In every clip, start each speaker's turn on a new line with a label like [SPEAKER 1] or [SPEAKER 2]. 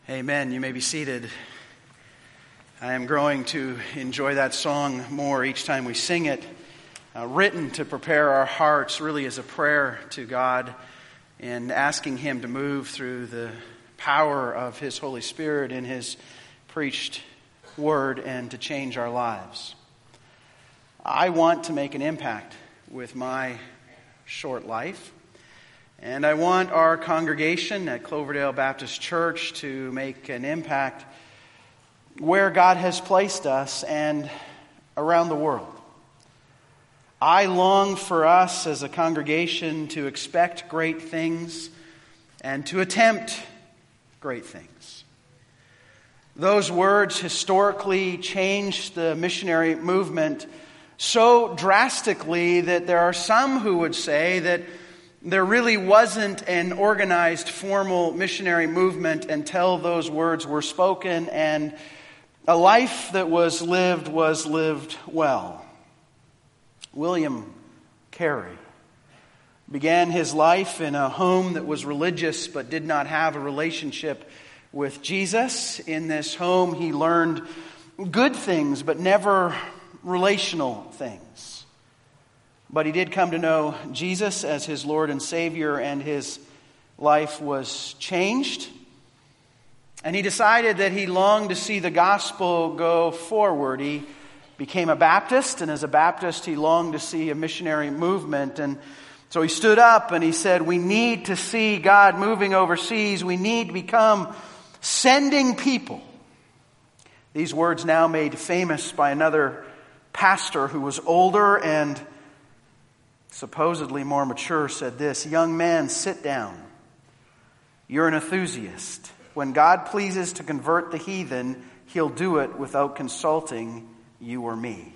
[SPEAKER 1] Amen. You may be seated. I am growing to enjoy that song more each time we sing it. Written to prepare our hearts really as a prayer to God and asking Him to move through the power of His Holy Spirit in His preached word and to change our lives. I want to make an impact with my short life. And I want our congregation at Cloverdale Baptist Church to make an impact where God has placed us and around the world. I long for us as a congregation to expect great things and to attempt great things. Those words historically changed the missionary movement so drastically that there are some who would say that there really wasn't an organized, formal missionary movement until those words were spoken, and a life that was lived well. William Carey began his life in a home that was religious but did not have a relationship with Jesus. In this home, he learned good things, but never relational things. But he did come to know Jesus as his Lord and Savior, and his life was changed. And he decided that he longed to see the gospel go forward. He became a Baptist, and as a Baptist, he longed to see a missionary movement. And so he stood up and he said, we need to see God moving overseas. We need to become sending people. These words now made famous by another pastor who was older and supposedly more mature, said this: young man, sit down. You're an enthusiast. When God pleases to convert the heathen, He'll do it without consulting you or me.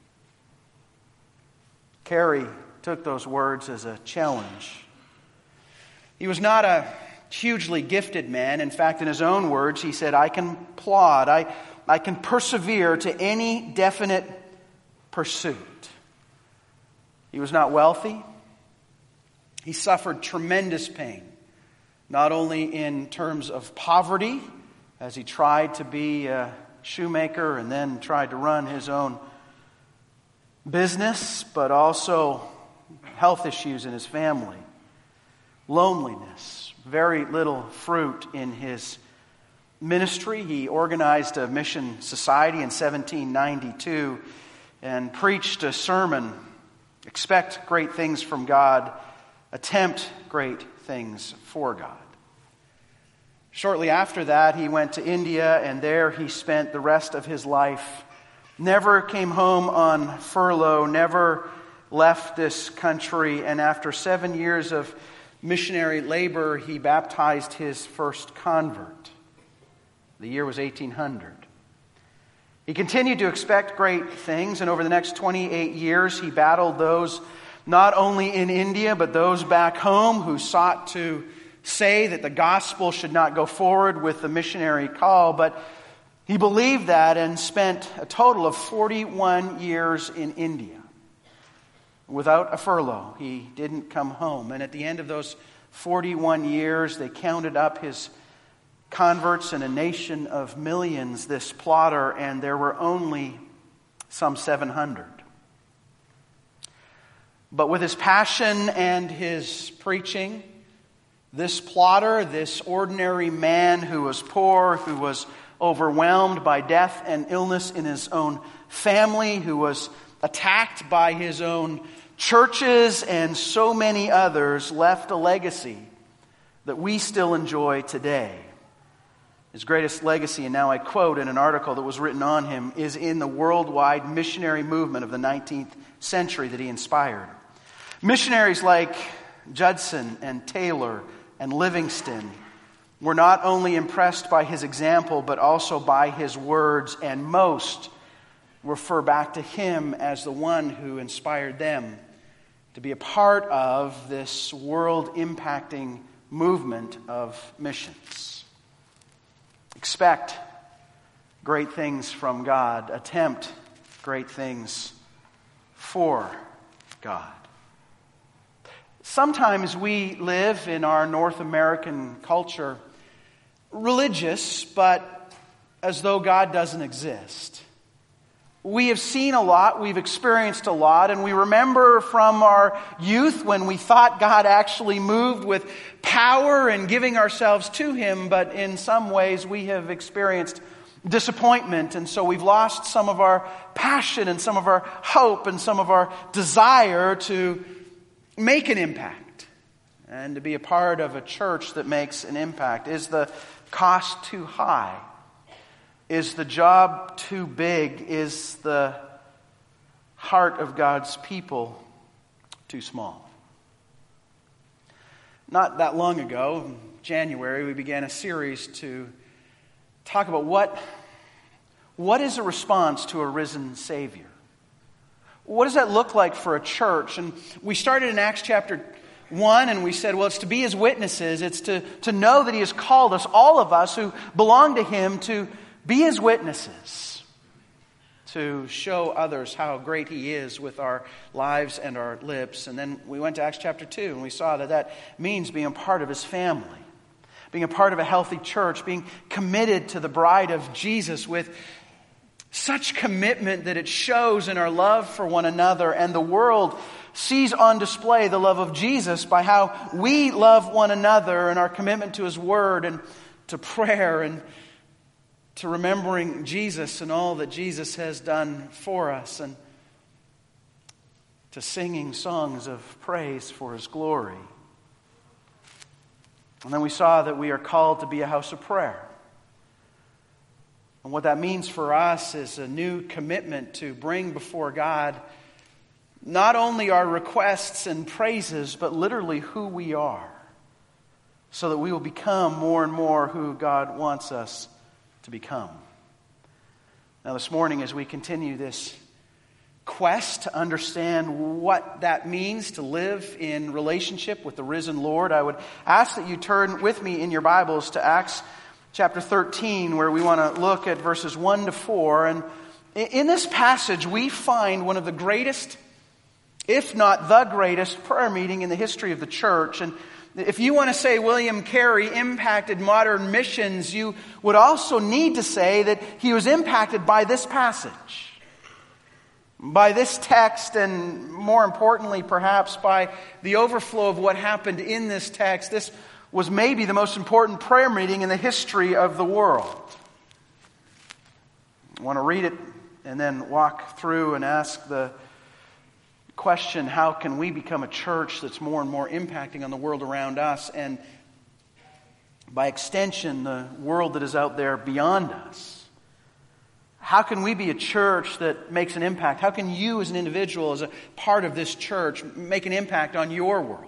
[SPEAKER 1] Carey took those words as a challenge. He was not a hugely gifted man. In fact, in his own words, he said, I can plod, I can persevere to any definite pursuit. He was not wealthy. He suffered tremendous pain, not only in terms of poverty, as he tried to be a shoemaker and then tried to run his own business, but also health issues in his family, loneliness, very little fruit in his ministry. He organized a mission society in 1792 and preached a sermon: expect great things from God, attempt great things for God. Shortly after that, he went to India, and there he spent the rest of his life. Never came home on furlough, never left this country, and after 7 years of missionary labor, he baptized his first convert. The year was 1800. He continued to expect great things, and over the next 28 years, he battled those not only in India, but those back home who sought to say that the gospel should not go forward with the missionary call. But he believed that and spent a total of 41 years in India without a furlough. He didn't come home. And at the end of those 41 years, they counted up his converts in a nation of millions, this plotter, and there were only some 700. But with his passion and his preaching, this plotter, this ordinary man who was poor, who was overwhelmed by death and illness in his own family, who was attacked by his own churches and so many others, left a legacy that we still enjoy today. His greatest legacy, and now I quote in an article that was written on him, is in the worldwide missionary movement of the 19th century that he inspired. Missionaries like Judson and Taylor and Livingston were not only impressed by his example, but also by his words, and most refer back to him as the one who inspired them to be a part of this world-impacting movement of missions. Expect great things from God. Attempt great things for God. Sometimes we live in our North American culture religious, but as though God doesn't exist. We have seen a lot, we've experienced a lot, and we remember from our youth when we thought God actually moved with power and giving ourselves to Him, but in some ways we have experienced disappointment, and so we've lost some of our passion and some of our hope and some of our desire to make an impact and to be a part of a church that makes an impact. Is the cost too high? Is the job too big? Is the heart of God's people too small? Not that long ago, in January, we began a series to talk about what is a response to a risen Savior? What does that look like for a church? And we started in Acts chapter 1, and we said, well, it's to be His witnesses. It's to know that He has called us, all of us who belong to Him, to be His witnesses, to show others how great He is with our lives and our lips. And then we went to Acts chapter 2, and we saw that means being a part of His family, being a part of a healthy church, being committed to the bride of Jesus with such commitment that it shows in our love for one another, and the world sees on display the love of Jesus by how we love one another and our commitment to His Word and to prayer and to remembering Jesus and all that Jesus has done for us, and to singing songs of praise for His glory. And then we saw that we are called to be a house of prayer. And what that means for us is a new commitment to bring before God not only our requests and praises, but literally who we are, so that we will become more and more who God wants us to become. Now this morning, as we continue this quest to understand what that means to live in relationship with the risen Lord, I would ask that you turn with me in your Bibles to Acts chapter 13, where we want to look at verses 1 to 4. And in this passage, we find one of the greatest, if not the greatest, prayer meeting in the history of the church. And if you want to say William Carey impacted modern missions, you would also need to say that he was impacted by this passage, by this text, and more importantly, perhaps, by the overflow of what happened in this text. This was maybe the most important prayer meeting in the history of the world. I want to read it and then walk through and ask the question, how can we become a church that's more and more impacting on the world around us, and by extension, the world that is out there beyond us? How can we be a church that makes an impact? How can you as an individual, as a part of this church, make an impact on your world?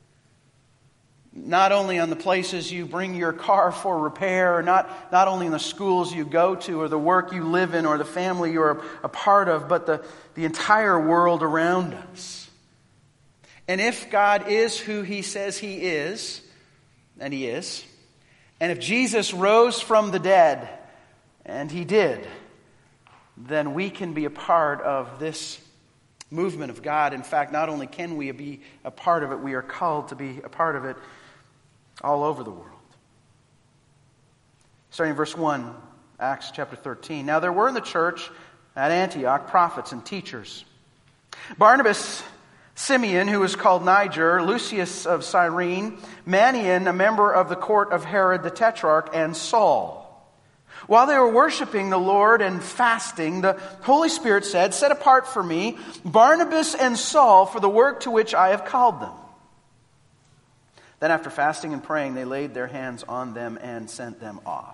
[SPEAKER 1] Not only on the places you bring your car for repair, not only in the schools you go to or the work you live in or the family you're a part of, but the entire world around us. And if God is who He says He is, and He is, and if Jesus rose from the dead, and He did, then we can be a part of this movement of God. In fact, not only can we be a part of it, we are called to be a part of it all over the world. Starting in verse 1, Acts chapter 13. Now there were in the church at Antioch prophets and teachers: Barnabas, Simeon, who was called Niger, Lucius of Cyrene, Manaen, a member of the court of Herod the Tetrarch, and Saul. While they were worshiping the Lord and fasting, the Holy Spirit said, "Set apart for me Barnabas and Saul for the work to which I have called them." Then after fasting and praying, they laid their hands on them and sent them off.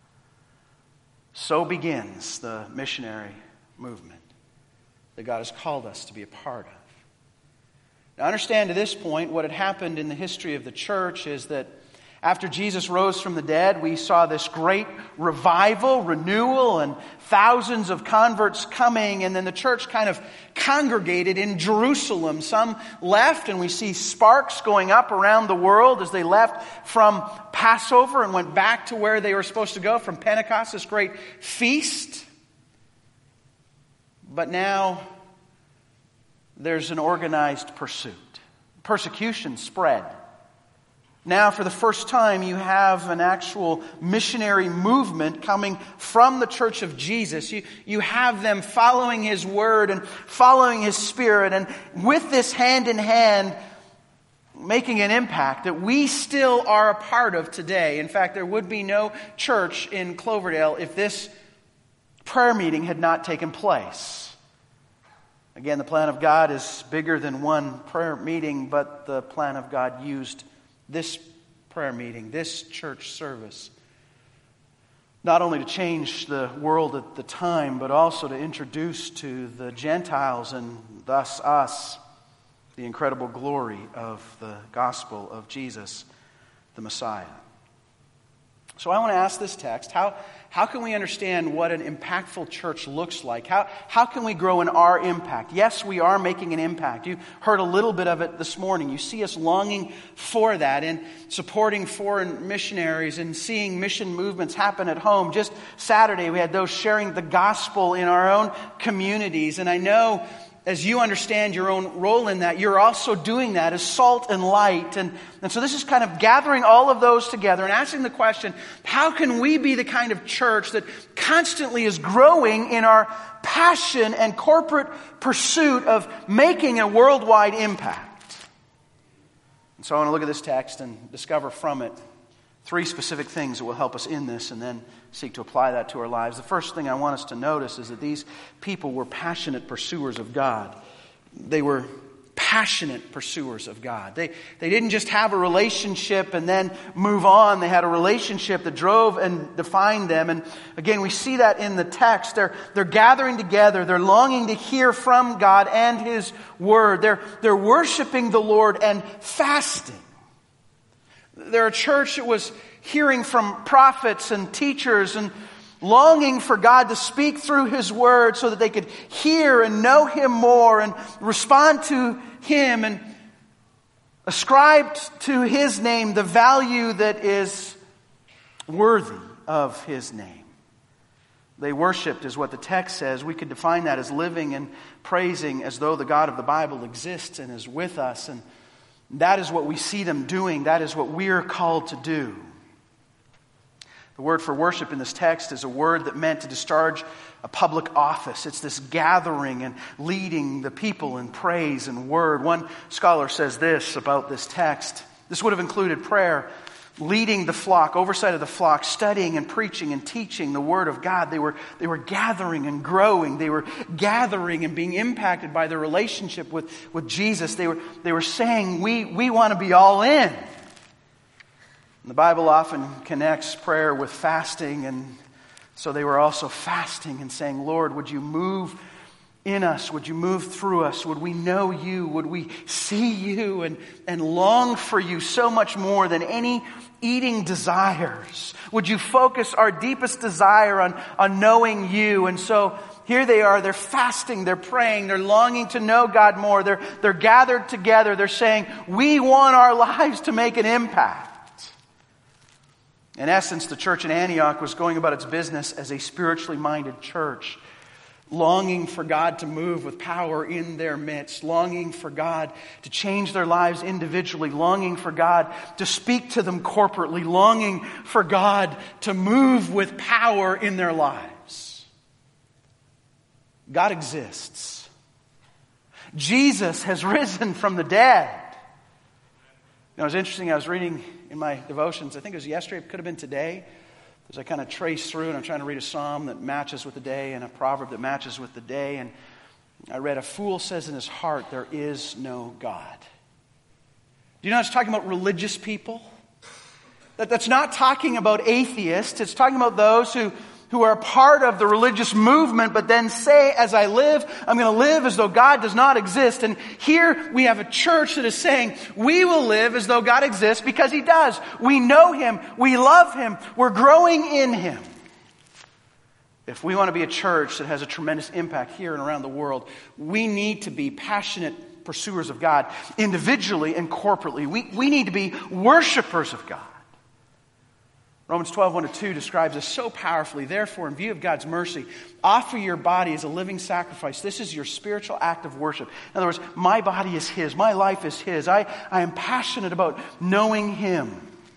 [SPEAKER 1] So begins the missionary movement that God has called us to be a part of. Now understand, to this point, what had happened in the history of the church is that after Jesus rose from the dead, we saw this great revival, renewal, and thousands of converts coming. And then the church kind of congregated in Jerusalem. Some left, and we see sparks going up around the world as they left from Passover and went back to where they were supposed to go from Pentecost, this great feast. But now there's an organized pursuit. Persecution spread. Now, for the first time, you have an actual missionary movement coming from the Church of Jesus. You have them following His Word and following His Spirit, and with this hand in hand, making an impact that we still are a part of today. In fact, there would be no church in Cloverdale if this prayer meeting had not taken place. Again, the plan of God is bigger than one prayer meeting, but the plan of God used this prayer meeting, this church service, not only to change the world at the time, but also to introduce to the Gentiles and thus us the incredible glory of the gospel of Jesus, the Messiah. So I want to ask this text, how can we understand what an impactful church looks like? How can we grow in our impact? Yes, we are making an impact. You heard a little bit of it this morning. You see us longing for that and supporting foreign missionaries and seeing mission movements happen at home. Just Saturday, we had those sharing the gospel in our own communities. And I know as you understand your own role in that, you're also doing that as salt and light. And so this is kind of gathering all of those together and asking the question, how can we be the kind of church that constantly is growing in our passion and corporate pursuit of making a worldwide impact? And so I want to look at this text and discover from it 3 specific things that will help us in this and then seek to apply that to our lives. The first thing I want us to notice is that these people were passionate pursuers of God. They were passionate pursuers of God. They didn't just have a relationship and then move on. They had a relationship that drove and defined them. And again, we see that in the text. They're gathering together. They're longing to hear from God and His Word. They're worshiping the Lord and fasting. They're a church that was hearing from prophets and teachers and longing for God to speak through His Word so that they could hear and know Him more and respond to Him and ascribe to His name the value that is worthy of His name. They worshipped is what the text says. We could define that as living and praising as though the God of the Bible exists and is with us. And that is what we see them doing. That is what we're called to do. The word for worship in this text is a word that meant to discharge a public office. It's this gathering and leading the people in praise and word. One scholar says this about this text. This would have included prayer, leading the flock, oversight of the flock, studying and preaching and teaching the Word of God. They were gathering and growing. They were gathering and being impacted by their relationship with Jesus. They were saying, we want to be all in. And the Bible often connects prayer with fasting, and so they were also fasting and saying, Lord, would you move in us? Would you move through us? Would we know you? Would we see you and long for you so much more than any eating desires? Would you focus our deepest desire on knowing you? And so here they are, they're fasting, they're praying, they're longing to know God more. They're gathered together, they're saying, we want our lives to make an impact. In essence, the church in Antioch was going about its business as a spiritually minded church, longing for God to move with power in their midst, longing for God to change their lives individually, longing for God to speak to them corporately, longing for God to move with power in their lives. God exists. Jesus has risen from the dead. It was interesting, I was reading in my devotions, I think it was yesterday, it could have been today, as I kind of trace through and I'm trying to read a psalm that matches with the day and a proverb that matches with the day. And I read, a fool says in his heart, there is no God. Do you know it's talking about religious people? That's not talking about atheists. It's talking about those who are part of the religious movement, but then say, as I live, I'm going to live as though God does not exist. And here we have a church that is saying, we will live as though God exists because He does. We know Him. We love Him. We're growing in Him. If we want to be a church that has a tremendous impact here and around the world, we need to be passionate pursuers of God, individually and corporately. We need to be worshipers of God. Romans 12, 1-2 describes this so powerfully. Therefore, in view of God's mercy, offer your body as a living sacrifice. This is your spiritual act of worship. In other words, my body is His. My life is His. I am passionate about knowing Him.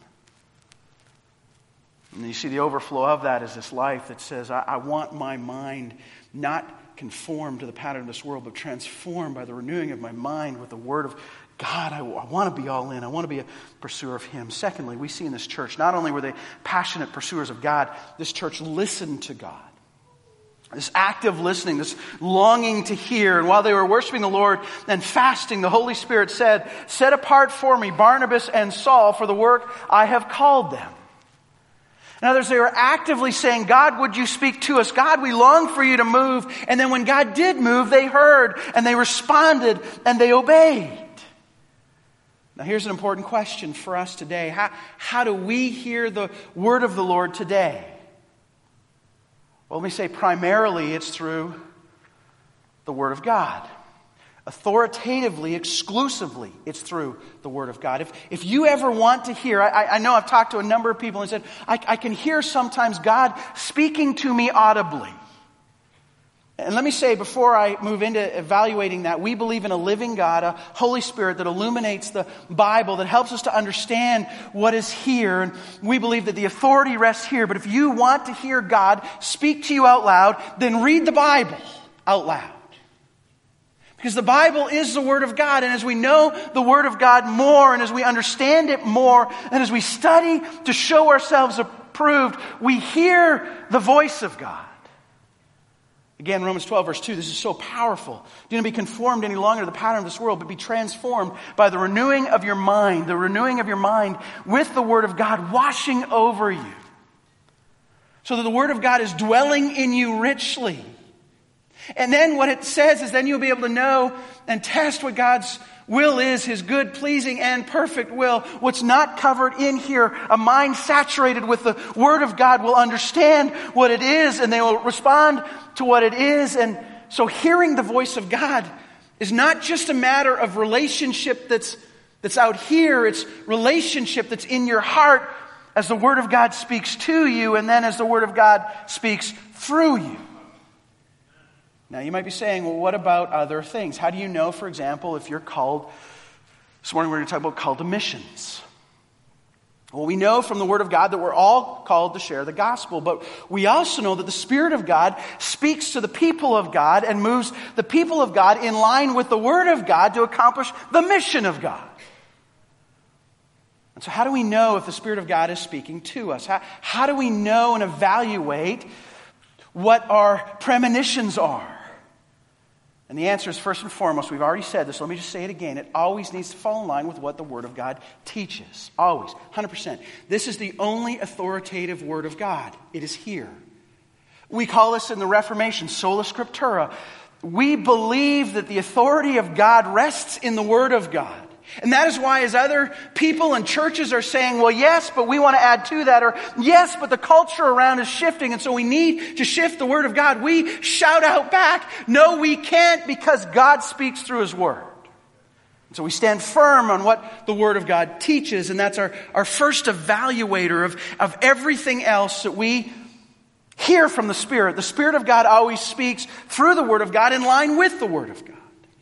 [SPEAKER 1] And you see the overflow of that is this life that says, I want my mind not conformed to the pattern of this world, but transformed by the renewing of my mind with the Word of God. I want to be all in. I want to be a pursuer of Him. Secondly, we see in this church, not only were they passionate pursuers of God, this church listened to God. This active listening, this longing to hear. And while they were worshiping the Lord and fasting, the Holy Spirit said, set apart for me Barnabas and Saul for the work I have called them. In other words, they were actively saying, God, would you speak to us? God, we long for you to move. And then when God did move, they heard and they responded and they obeyed. Now here's an important question for us today. How do we hear the word of the Lord today? Well, let me say primarily it's through the Word of God. Authoritatively, exclusively, it's through the Word of God. If you ever want to hear, I know I've talked to a number of people and said, I can hear sometimes God speaking to me audibly. And let me say, before I move into evaluating that, we believe in a living God, a Holy Spirit that illuminates the Bible, that helps us to understand what is here. And we believe that the authority rests here. But if you want to hear God speak to you out loud, then read the Bible out loud. Because the Bible is the Word of God. And as we know the Word of God more, and as we understand it more, and as we study to show ourselves approved, we hear the voice of God. Again, Romans 12, verse 2, this is so powerful. Do not be conformed any longer to the pattern of this world, but be transformed by the renewing of your mind. The renewing of your mind with the Word of God washing over you. So that the Word of God is dwelling in you richly. And then what it says is then you'll be able to know and test what God's will is, His good, pleasing, and perfect will. What's not covered in here, a mind saturated with the Word of God will understand what it is and they will respond to what it is. And so hearing the voice of God is not just a matter of relationship that's out here. It's relationship that's in your heart as the Word of God speaks to you and then as the Word of God speaks through you. Now, you might be saying, well, what about other things? How do you know, for example, if you're called, this morning we're going to talk about called to missions. Well, we know from the Word of God that we're all called to share the gospel, but we also know that the Spirit of God speaks to the people of God and moves the people of God in line with the Word of God to accomplish the mission of God. And so how do we know if the Spirit of God is speaking to us? How do we know and evaluate what our premonitions are? And the answer is, first and foremost, we've already said this, let me just say it again, it always needs to fall in line with what the Word of God teaches. Always. 100%. This is the only authoritative Word of God. It is here. We call this in the Reformation, sola scriptura. We believe that the authority of God rests in the Word of God. And that is why as other people and churches are saying, well, yes, but we want to add to that, or yes, but the culture around is shifting, and so we need to shift the Word of God, we shout out back, no, we can't, because God speaks through His Word. And so we stand firm on what the Word of God teaches, and that's our first evaluator of everything else that we hear from the Spirit. The Spirit of God always speaks through the Word of God in line with the Word of God.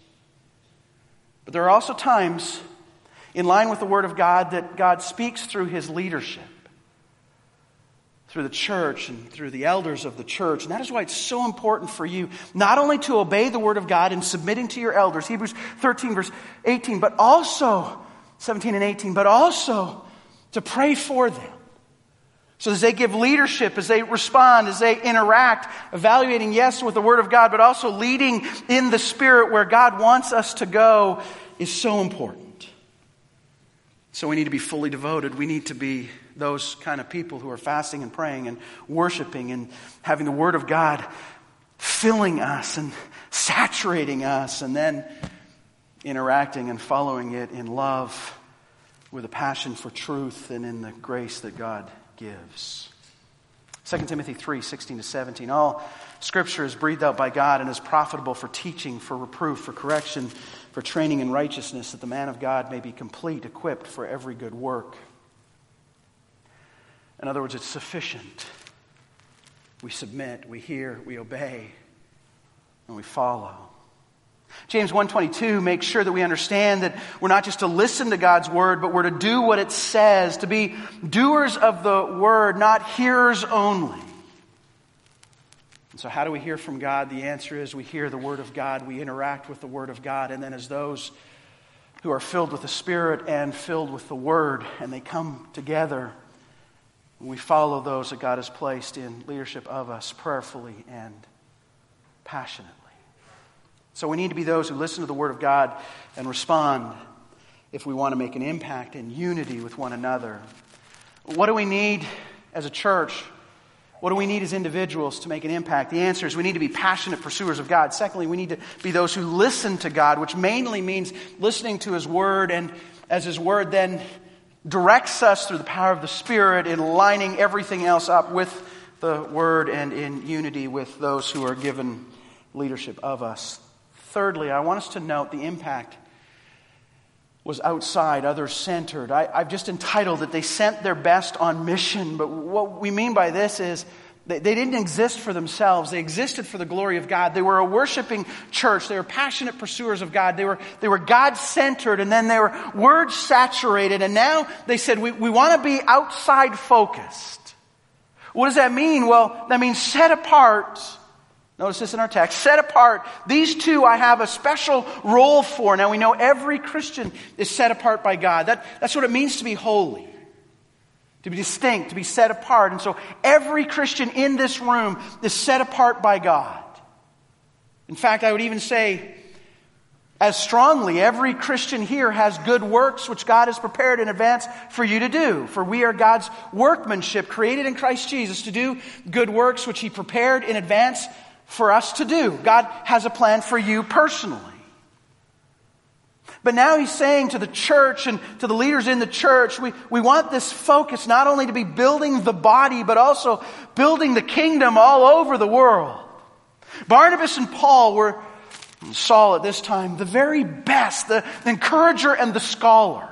[SPEAKER 1] But there are also times, in line with the Word of God, that God speaks through His leadership, through the church and through the elders of the church. And that is why it's so important for you not only to obey the Word of God in submitting to your elders, Hebrews 13, verse 18, but also, 17 and 18, but also to pray for them. So as they give leadership, as they respond, as they interact, evaluating, yes, with the Word of God, but also leading in the Spirit where God wants us to go is so important. So we need to be fully devoted. We need to be those kind of people who are fasting and praying and worshiping and having the Word of God filling us and saturating us and then interacting and following it in love with a passion for truth and in the grace that God gives. 2 Timothy 3, 16 to 17. All Scripture is breathed out by God and is profitable for teaching, for reproof, for correction, for training in righteousness, that the man of God may be complete, equipped for every good work. In other words, it's sufficient. We submit, we hear, we obey, and we follow. James 1:22 makes sure that we understand that we're not just to listen to God's word, but we're to do what it says, to be doers of the word, not hearers only. And so how do we hear from God? The answer is we hear the word of God, we interact with the word of God, and then as those who are filled with the Spirit and filled with the word, and they come together, we follow those that God has placed in leadership of us prayerfully and passionately. So we need to be those who listen to the Word of God and respond if we want to make an impact in unity with one another. What do we need as a church? What do we need as individuals to make an impact? The answer is we need to be passionate pursuers of God. Secondly, we need to be those who listen to God, which mainly means listening to His Word, and as His Word then directs us through the power of the Spirit in lining everything else up with the Word and in unity with those who are given leadership of us. Thirdly, I want us to note the impact was outside, others-centered. I've just entitled it, they sent their best on mission. But what we mean by this is they didn't exist for themselves. They existed for the glory of God. They were a worshiping church. They were passionate pursuers of God. They were God-centered, and then they were word-saturated. And now they said, we want to be outside-focused. What does that mean? Well, that means set apart. Notice this in our text. Set apart. These two I have a special role for. Now we know every Christian is set apart by God. That's what it means to be holy. To be distinct, to be set apart. And so every Christian in this room is set apart by God. In fact, I would even say, as strongly, every Christian here has good works which God has prepared in advance for you to do. For we are God's workmanship, created in Christ Jesus to do good works which He prepared in advance for us to do. God has a plan for you personally. But now He's saying to the church and to the leaders in the church, we want this focus not only to be building the body, but also building the kingdom all over the world. Barnabas and Paul were, Saul at this time, the very best, the encourager and the scholar.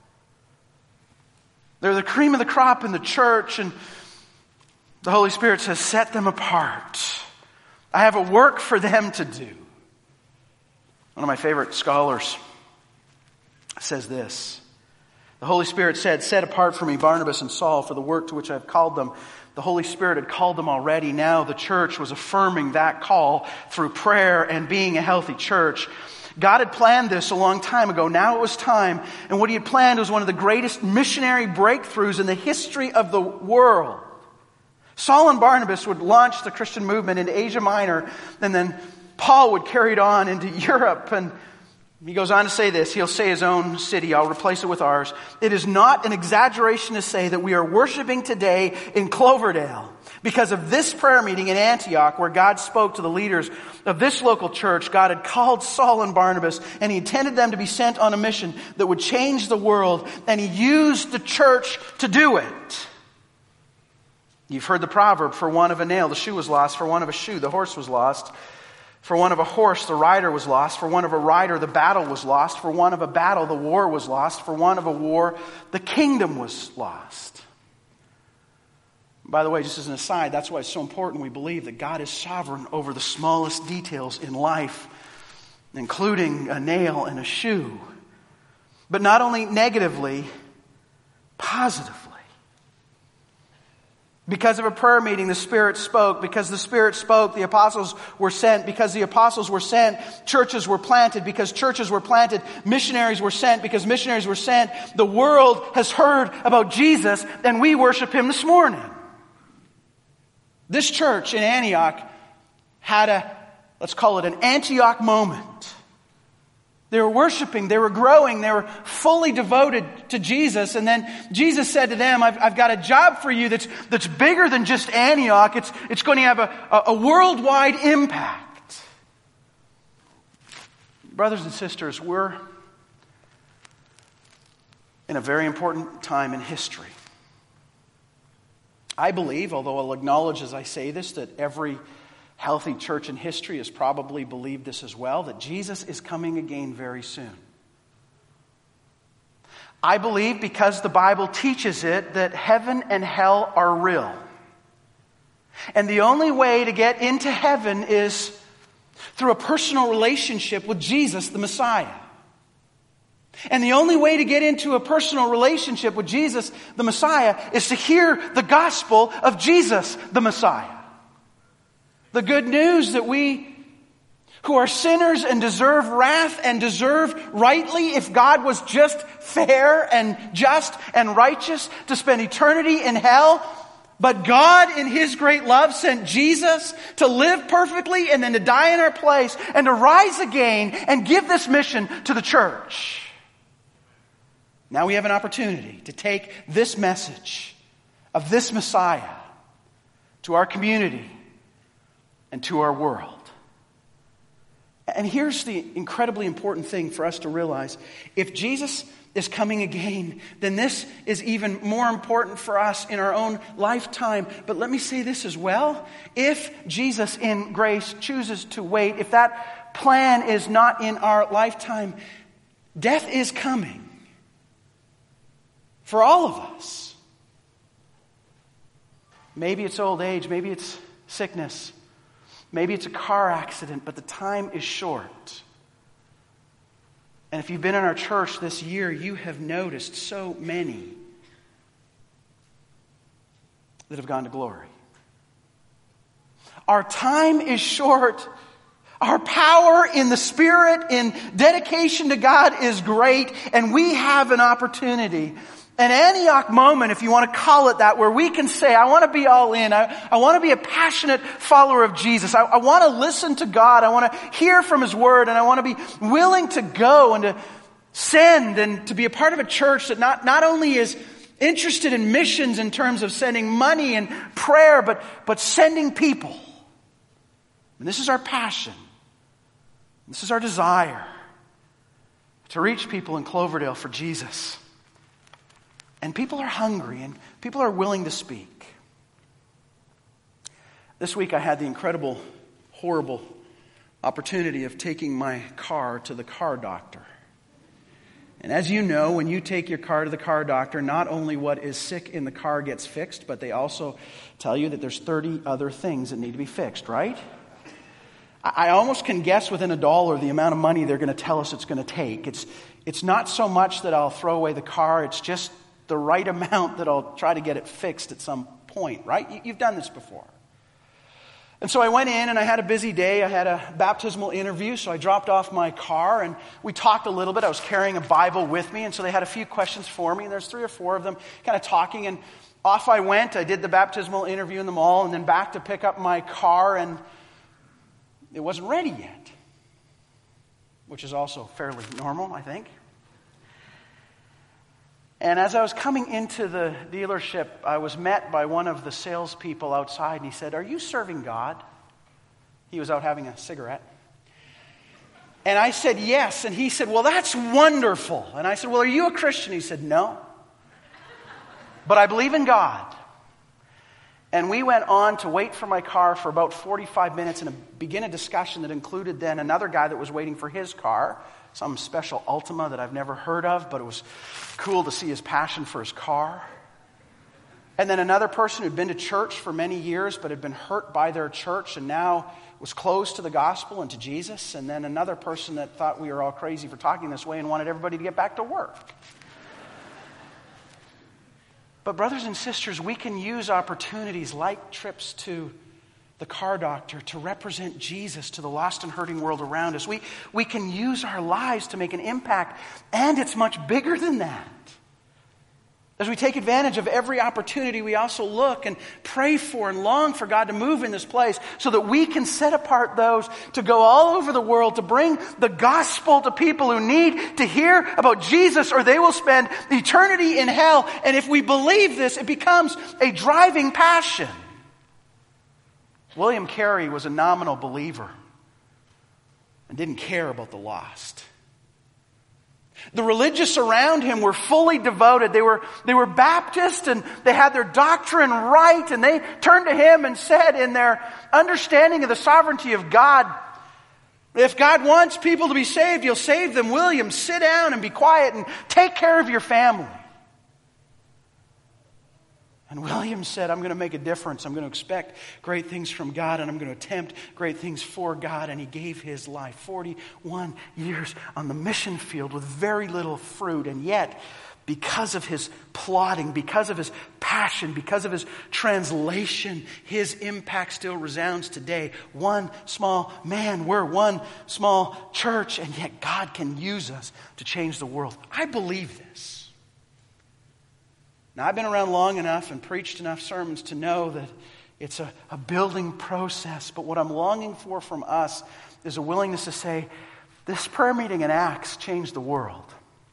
[SPEAKER 1] They're the cream of the crop in the church, and the Holy Spirit says, set them apart. I have a work for them to do. One of my favorite scholars says this. The Holy Spirit said, set apart for me Barnabas and Saul for the work to which I have called them. The Holy Spirit had called them already. Now the church was affirming that call through prayer and being a healthy church. God had planned this a long time ago. Now it was time. And what He had planned was one of the greatest missionary breakthroughs in the history of the world. Saul and Barnabas would launch the Christian movement into Asia Minor, and then Paul would carry it on into Europe. And he goes on to say this. He'll say his own city, I'll replace it with ours. It is not an exaggeration to say that we are worshiping today in Cloverdale because of this prayer meeting in Antioch where God spoke to the leaders of this local church. God had called Saul and Barnabas, and He intended them to be sent on a mission that would change the world, and He used the church to do it. You've heard the proverb, for one of a nail, the shoe was lost. For one of a shoe, the horse was lost. For one of a horse, the rider was lost. For one of a rider, the battle was lost. For one of a battle, the war was lost. For one of a war, the kingdom was lost. By the way, just as an aside, that's why it's so important we believe that God is sovereign over the smallest details in life, including a nail and a shoe. But not only negatively, positively. Because of a prayer meeting, the Spirit spoke. Because the Spirit spoke, the apostles were sent. Because the apostles were sent, churches were planted. Because churches were planted, missionaries were sent. Because missionaries were sent, the world has heard about Jesus, and we worship Him this morning. This church in Antioch had let's call it an Antioch moment. They were worshiping, they were growing, they were fully devoted to Jesus. And then Jesus said to them, I've got a job for you that's bigger than just Antioch. It's going to have a worldwide impact. Brothers and sisters, we're in a very important time in history. I believe, although I'll acknowledge as I say this, that every healthy church in history has probably believed this as well, that Jesus is coming again very soon. I believe, because the Bible teaches it, that heaven and hell are real. And the only way to get into heaven is through a personal relationship with Jesus, the Messiah. And the only way to get into a personal relationship with Jesus, the Messiah, is to hear the gospel of Jesus, the Messiah. The good news that we who are sinners and deserve wrath and deserve rightly, if God was just fair and just and righteous, to spend eternity in hell. But God, in His great love, sent Jesus to live perfectly and then to die in our place and to rise again and give this mission to the church. Now we have an opportunity to take this message of this Messiah to our community and to our world. And here's the incredibly important thing for us to realize. If Jesus is coming again, then this is even more important for us in our own lifetime. But let me say this as well. If Jesus in grace chooses to wait, if that plan is not in our lifetime, death is coming for all of us. Maybe it's old age, maybe it's sickness, maybe it's a car accident, but the time is short. And if you've been in our church this year, you have noticed so many that have gone to glory. Our time is short. Our power in the Spirit, in dedication to God, is great, and we have an opportunity. An Antioch moment, if you want to call it that, where we can say, I want to be all in. I want to be a passionate follower of Jesus. I want to listen to God. I want to hear from His Word. And I want to be willing to go and to send and to be a part of a church that not only is interested in missions in terms of sending money and prayer, but sending people. And this is our passion. This is our desire, to reach people in Cloverdale for Jesus. And people are hungry, and people are willing to speak. This week I had the incredible, horrible opportunity of taking my car to the car doctor. And as you know, when you take your car to the car doctor, not only what is sick in the car gets fixed, but they also tell you that there's 30 other things that need to be fixed, right? I almost can guess within $1 the amount of money they're going to tell us it's going to take. It's not so much that I'll throw away the car, it's just the right amount that I'll try to get it fixed at some point, right? You've done this before. And so I went in and I had a busy day. I had a baptismal interview, so I dropped off my car and we talked a little bit. I was carrying a Bible with me, and so they had a few questions for me, and there's 3 or 4 of them kind of talking, and off I went. I did the baptismal interview in the mall and then back to pick up my car, and it wasn't ready yet, which is also fairly normal, I think. And as I was coming into the dealership, I was met by one of the salespeople outside, and he said, "Are you serving God?" He was out having a cigarette. And I said, "Yes." And he said, "Well, that's wonderful." And I said, "Well, are you a Christian?" He said, "No. But I believe in God." And we went on to wait for my car for about 45 minutes and begin a discussion that included then another guy that was waiting for his car, some special Altima that I've never heard of, but it was cool to see his passion for his car. And then another person who'd been to church for many years but had been hurt by their church and now was closed to the gospel and to Jesus. And then another person that thought we were all crazy for talking this way and wanted everybody to get back to work. But brothers and sisters, we can use opportunities like trips to the car doctor to represent Jesus to the lost and hurting world around us. We can use our lives to make an impact, and it's much bigger than that. As we take advantage of every opportunity, we also look and pray for and long for God to move in this place so that we can set apart those to go all over the world to bring the gospel to people who need to hear about Jesus, or they will spend eternity in hell. And if we believe this, it becomes a driving passion. William Carey was a nominal believer and didn't care about the lost. The religious around him were fully devoted. They were Baptist, and they had their doctrine right, and they turned to him and said, in their understanding of the sovereignty of God, If God wants people to be saved, He'll save them. William, sit down and be quiet and take care of your family. And William said, I'm going to make a difference. I'm going to expect great things from God, and I'm going to attempt great things for God. And he gave his life 41 years on the mission field with very little fruit. And yet, because of his plotting, because of his passion, because of his translation, his impact still resounds today. One small man, we're one small church, and yet God can use us to change the world. I believe this. Now, I've been around long enough and preached enough sermons to know that it's a building process. But what I'm longing for from us is a willingness to say, this prayer meeting in Acts changed the world.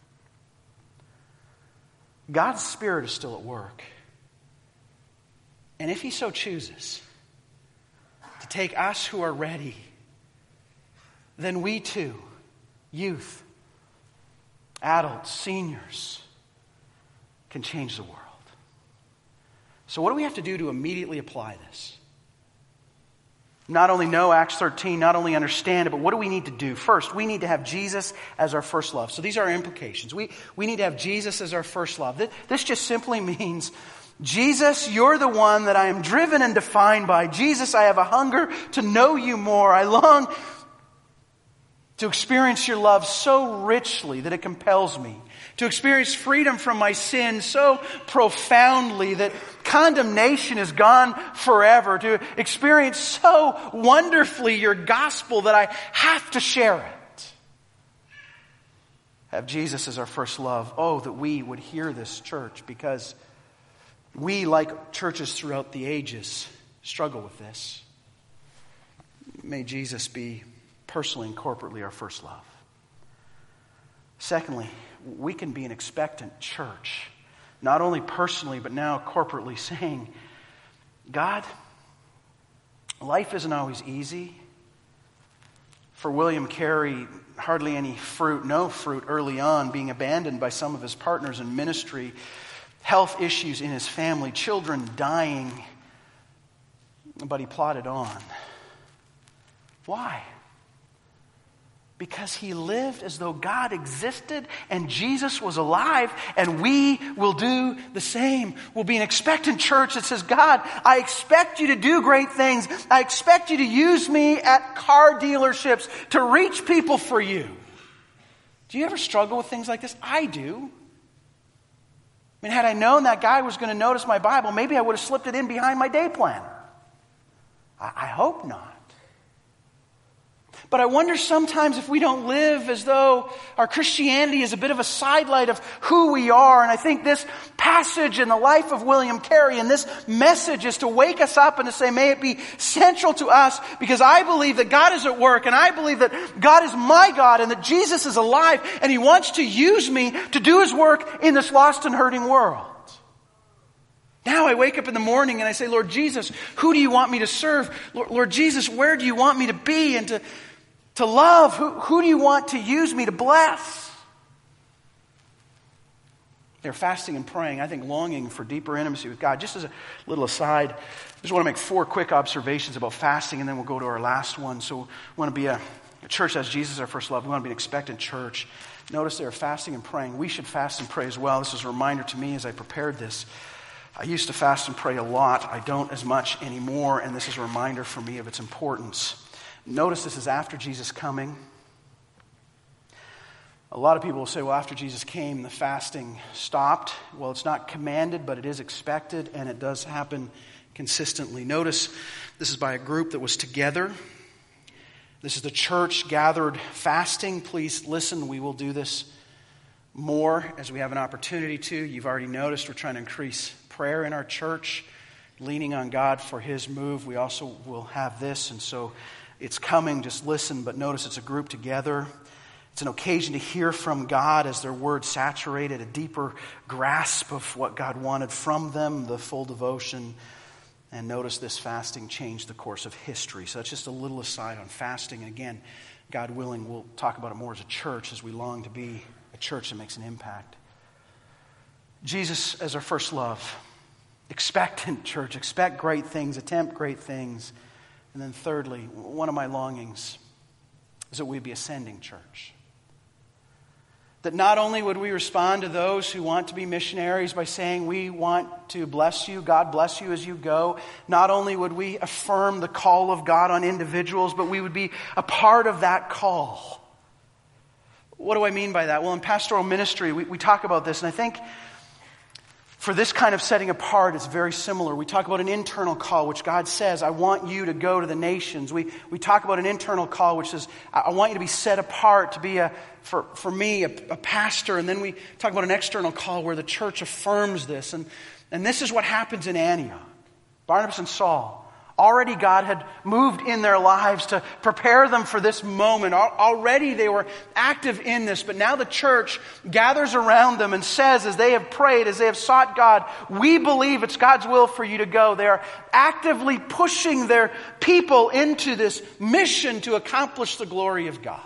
[SPEAKER 1] God's Spirit is still at work. And if He so chooses to take us who are ready, then we too, youth, adults, seniors, can change the world. So what do we have to do to immediately apply this? Not only know Acts 13, not only understand it, but what do we need to do? First, we need to have Jesus as our first love. So these are our implications. We need to have Jesus as our first love. This just simply means, Jesus, you're the one that I am driven and defined by. Jesus, I have a hunger to know you more. I long to experience your love so richly that it compels me. To experience freedom from my sin so profoundly that condemnation is gone forever. To experience so wonderfully your gospel that I have to share it. Have Jesus as our first love. Oh, that we would hear this, church, because we, like churches throughout the ages, struggle with this. May Jesus be personally and corporately our first love. Secondly, we can be an expectant church, not only personally, but now corporately, saying, God, life isn't always easy. For William Carey, hardly any fruit, no fruit early on, being abandoned by some of his partners in ministry, health issues in his family, children dying, but he plodded on. Why? Because he lived as though God existed and Jesus was alive, and we will do the same. We'll be an expectant church that says, God, I expect you to do great things. I expect you to use me at car dealerships to reach people for you. Do you ever struggle with things like this? I do. I mean, had I known that guy was going to notice my Bible, maybe I would have slipped it in behind my day planner. I hope not. But I wonder sometimes if we don't live as though our Christianity is a bit of a sidelight of who we are. And I think this passage in the life of William Carey and this message is to wake us up and to say, may it be central to us, because I believe that God is at work, and I believe that God is my God, and that Jesus is alive, and He wants to use me to do His work in this lost and hurting world. Now I wake up in the morning and I say, Lord Jesus, who do you want me to serve? Lord Jesus, where do you want me to be and to love? Who do you want to use me to bless? They're fasting and praying, I think longing for deeper intimacy with God. Just as a little aside, I just want to make 4 quick observations about fasting, and then we'll go to our last one. So we want to be a church that has Jesus as our first love. We want to be an expectant church. Notice they're fasting and praying. We should fast and pray as well. This is a reminder to me as I prepared this. I used to fast and pray a lot. I don't as much anymore, and this is a reminder for me of its importance. Notice this is after Jesus coming. A lot of people will say, well, after Jesus came, the fasting stopped. Well, it's not commanded, but it is expected, and it does happen consistently. Notice this is by a group that was together. This is the church gathered fasting. Please listen, we will do this more as we have an opportunity to. You've already noticed we're trying to increase prayer in our church, leaning on God for His move. We also will have this, and so it's coming, just listen, but notice it's a group together. It's an occasion to hear from God as their word saturated, a deeper grasp of what God wanted from them, the full devotion. And notice this fasting changed the course of history. So that's just a little aside on fasting. And again, God willing, we'll talk about it more as a church as we long to be a church that makes an impact. Jesus as our first love. Expectant church. Expect great things. Attempt great things. And then thirdly, one of my longings is that we'd be a sending church. That not only would we respond to those who want to be missionaries by saying, we want to bless you, God bless you as you go. Not only would we affirm the call of God on individuals, but we would be a part of that call. What do I mean by that? Well, in pastoral ministry, we talk about this, and I think for this kind of setting apart, it's very similar. We talk about an internal call, which God says, I want you to go to the nations. We talk about an internal call, which says, I want you to be set apart, to be, for me, a pastor. And then we talk about an external call where the church affirms this. And this is what happens in Antioch. Barnabas and Saul. Already God had moved in their lives to prepare them for this moment. Already they were active in this, but now the church gathers around them and says, as they have prayed, as they have sought God, we believe it's God's will for you to go. They are actively pushing their people into this mission to accomplish the glory of God.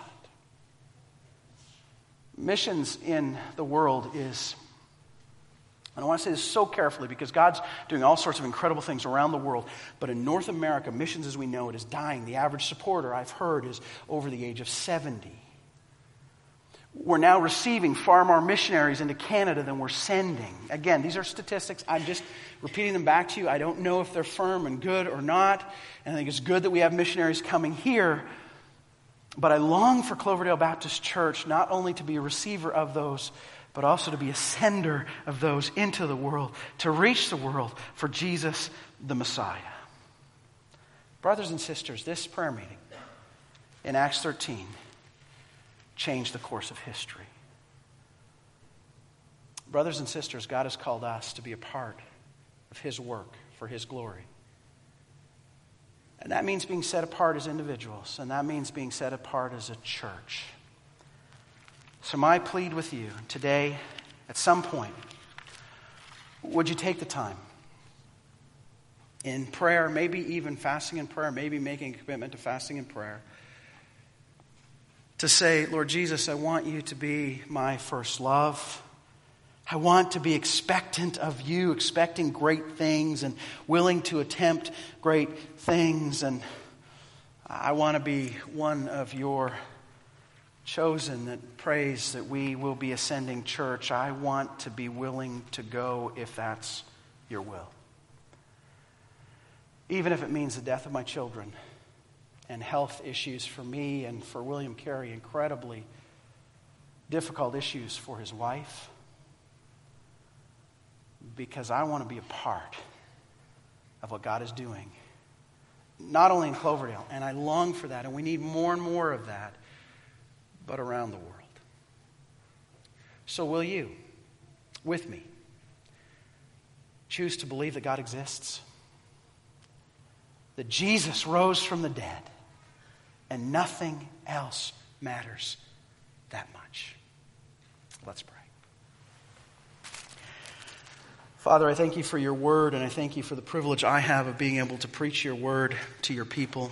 [SPEAKER 1] Missions in the world is, and I want to say this so carefully because God's doing all sorts of incredible things around the world. But in North America, missions as we know it is dying. The average supporter, I've heard, is over the age of 70. We're now receiving far more missionaries into Canada than we're sending. Again, these are statistics. I'm just repeating them back to you. I don't know if they're firm and good or not. And I think it's good that we have missionaries coming here. But I long for Cloverdale Baptist Church not only to be a receiver of those, but also to be a sender of those into the world, to reach the world for Jesus the Messiah. Brothers and sisters, this prayer meeting in Acts 13 changed the course of history. Brothers and sisters, God has called us to be a part of His work for His glory. And that means being set apart as individuals, and that means being set apart as a church. So my plea with you today, at some point, would you take the time in prayer, maybe even fasting in prayer, maybe making a commitment to fasting in prayer, to say, Lord Jesus, I want you to be my first love. I want to be expectant of you, expecting great things and willing to attempt great things. And I want to be one of your chosen that prays that we will be a sending church. I want to be willing to go if that's your will. Even if it means the death of my children and health issues for me and for William Carey, incredibly difficult issues for his wife. Because I want to be a part of what God is doing. Not only in Cloverdale, and I long for that, and we need more and more of that, but around the world. So will you, with me, choose to believe that God exists? That Jesus rose from the dead, and nothing else matters that much. Let's pray. Father, I thank you for your word, and I thank you for the privilege I have of being able to preach your word to your people.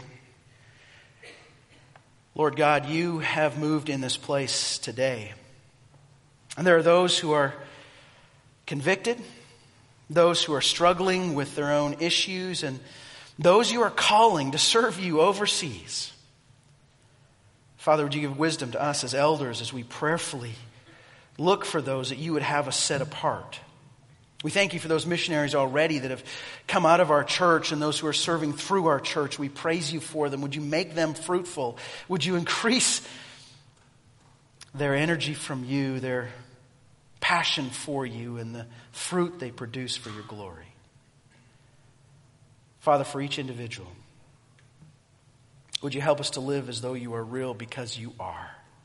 [SPEAKER 1] Lord God, you have moved in this place today. And there are those who are convicted, those who are struggling with their own issues, and those you are calling to serve you overseas. Father, would you give wisdom to us as elders as we prayerfully look for those that you would have us set apart. We thank you for those missionaries already that have come out of our church and those who are serving through our church. We praise you for them. Would you make them fruitful? Would you increase their energy from you, their passion for you, and the fruit they produce for your glory? Father, for each individual, would you help us to live as though you are real because you are?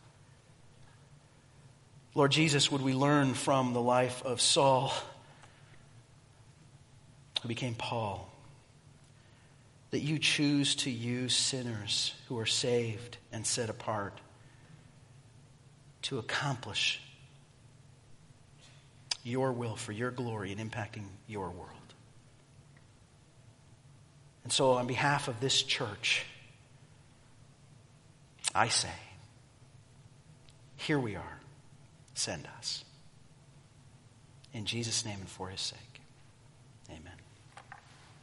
[SPEAKER 1] Lord Jesus, would we learn from the life of Saul, who became Paul, that you choose to use sinners who are saved and set apart to accomplish your will for your glory and impacting your world. And so on behalf of this church, I say, here we are, send us. In Jesus' name and for his sake.